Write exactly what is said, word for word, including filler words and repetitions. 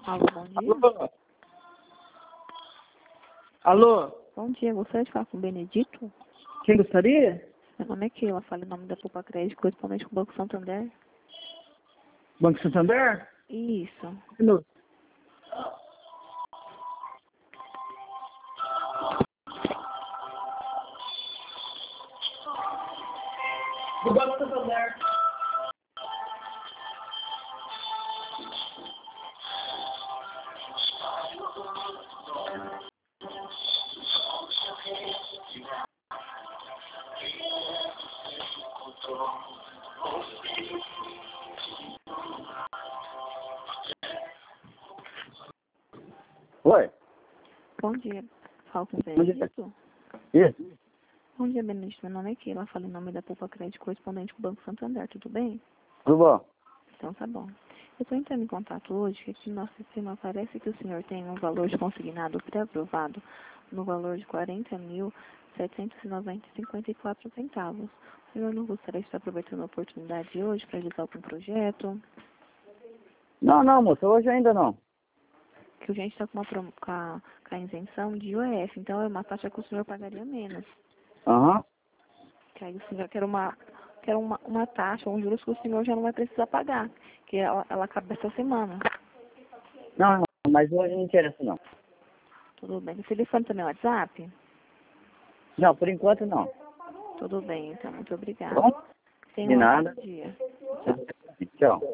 Alô, bom dia. Alô? Alô? Bom dia, gostaria de falar com o Benedito? Quem gostaria? Meu nome é Keila, falo em nome da Poupa Crédito, correspondente com o Banco Santander. Banco Santander? Isso. Um minuto. Do Banco Santander. Oi. Bom dia, falo com o Bom dia. Benedito. Isso. Bom dia, Benedito. Meu nome é Keila, falo em nome da Poupa Crédito, correspondente com o Banco Santander. Tudo bem? Tudo bom? Então tá bom. Eu estou entrando em contato hoje, que aqui no nosso sistema parece que o senhor tem um valor de consignado pré-aprovado no valor de quarenta mil setecentos e noventa e cinquenta e quatro centavos. O senhor não gostaria de estar aproveitando a oportunidade hoje para realizar algum projeto? Não, não, moça. Hoje ainda não. Que a gente está com, uma prom- com, a, com a isenção de I O F, então é uma taxa que o senhor pagaria menos. Aham. Que aí o senhor quer uma, quer uma, uma taxa, um juros que o senhor já não vai precisar pagar, que ela, ela acaba essa semana. Não, não, mas hoje não interessa não. Tudo bem. O telefone também é WhatsApp? Não, por enquanto não. Tudo bem, então. Muito Tá obrigada. bom? Tenha De um nada. ótimo dia. Tchau.